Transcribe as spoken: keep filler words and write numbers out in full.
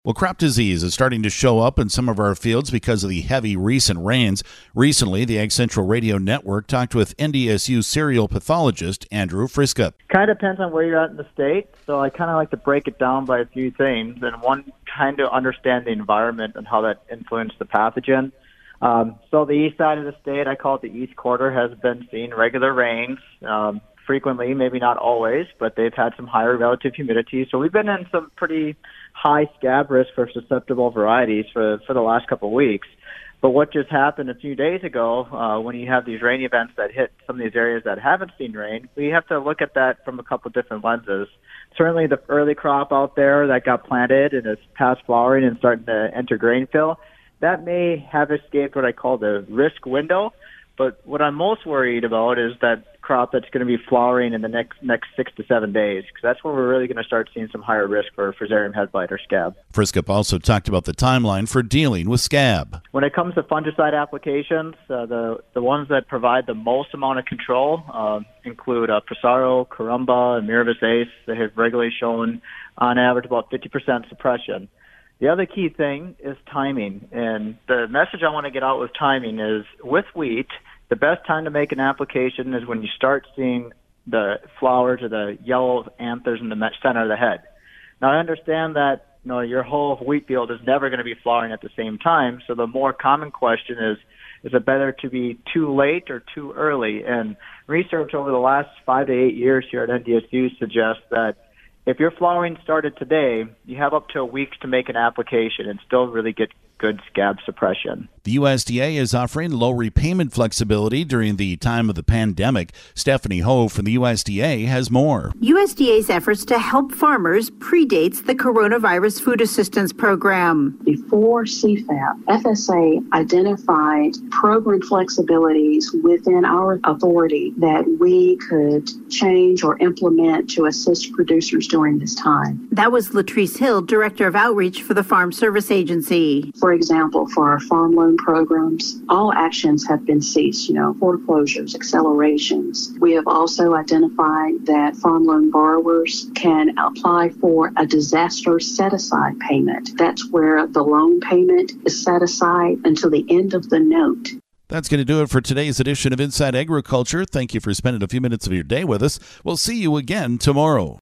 Well, crop disease is starting to show up in some of our fields because of the heavy recent rains. Recently, the Ag Central Radio Network talked with N D S U cereal pathologist Andrew Friska. Kind of depends on where you're at in the state, so I kind of like to break it down by a few things, and one, kind of understand the environment and how that influenced the pathogen. Um, so the east side of the state, I call it the east quarter, has been seeing regular rains. Um, frequently, maybe not always, but they've had some higher relative humidity. So we've been in some pretty high scab risk for susceptible varieties for, for the last couple of weeks. But what just happened a few days ago, uh, when you have these rain events that hit some of these areas that haven't seen rain, we have to look at that from a couple of different lenses. Certainly the early crop out there that got planted and is past flowering and starting to enter grain fill, that may have escaped what I call the risk window. But what I'm most worried about is that crop that's going to be flowering in the next next six to seven days, because that's when we're really going to start seeing some higher risk for Fusarium head blight or scab. Friska also talked about the timeline for dealing with scab. When it comes to fungicide applications, uh, the the ones that provide the most amount of control uh, include uh, Prosaro, Carumba, and Miravis Ace. They have regularly shown, on average, about fifty percent suppression. The other key thing is timing, and the message I want to get out with timing is, with wheat, the best time to make an application is when you start seeing the flowers or the yellow anthers in the center of the head. Now, I understand that you know your whole wheat field is never going to be flowering at the same time, so the more common question is, is it better to be too late or too early? And research over the last five to eight years here at N D S U suggests that if your flowering started today, you have up to a week to make an application and still really get good scab suppression. The U S D A is offering low repayment flexibility during the time of the pandemic. Stephanie Ho from the U S D A has more. U S D A's efforts to help farmers predates the Coronavirus Food Assistance Program. Before C FAP, F S A identified program flexibilities within our authority that we could change or implement to assist producers during this time. That was Latrice Hill, Director of Outreach for the Farm Service Agency. For example, for our farm loan programs, all actions have been ceased, you know, foreclosures, accelerations. We have also identified that farm loan borrowers can apply for a disaster set-aside payment. That's where the loan payment is set aside until the end of the note. That's going to do it for today's edition of Inside Agriculture. Thank you for spending a few minutes of your day with us. We'll see you again tomorrow.